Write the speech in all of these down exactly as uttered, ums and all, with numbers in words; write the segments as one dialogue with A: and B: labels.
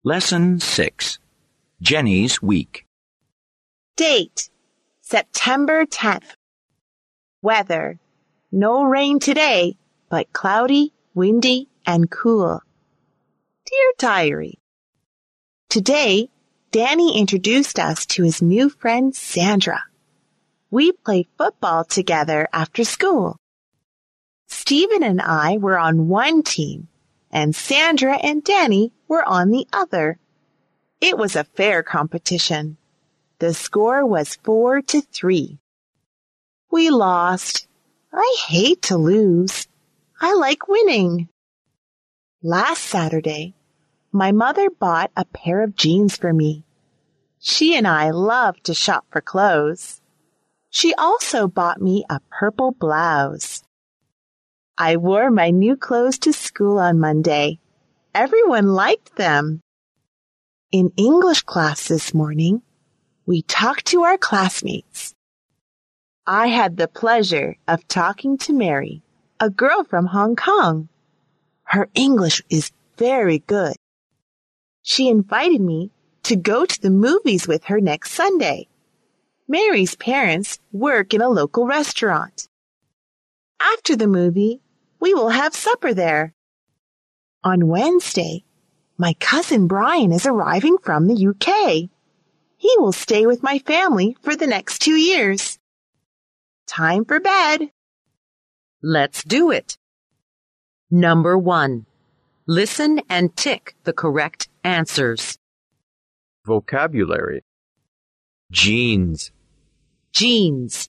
A: Lesson six. Jenny's Week.
B: Date, September tenth. Weather, no rain today, but cloudy, windy, and cool. Dear Diary, today, Danny introduced us to his new friend Sandra. We played football together after school. Stephen and I were on one team, and Sandra and Danny were on the other. It was a fair competition. The score was four to three. We lost. I hate to lose. I like winning. Last Saturday, my mother bought a pair of jeans for me. She and I love to shop for clothes. She also bought me a purple blouse. I wore my new clothes to school on Monday. Everyone liked them. In English class this morning, we talked to our classmates. I had the pleasure of talking to Mary, a girl from Hong Kong. Her English is very good. She invited me to go to the movies with her next Sunday. Mary's parents work in a local restaurant. After the movie, we will have supper there. On Wednesday, my cousin Brian is arriving from the U K. He will stay with my family for the next two years. Time for bed.
C: Let's do it. Number one. Listen and tick the correct answers.
D: Vocabulary. Jeans.
C: Jeans.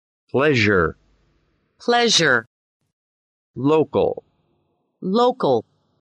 D: Pleasure.
C: Pleasure.
D: Local.
C: Local.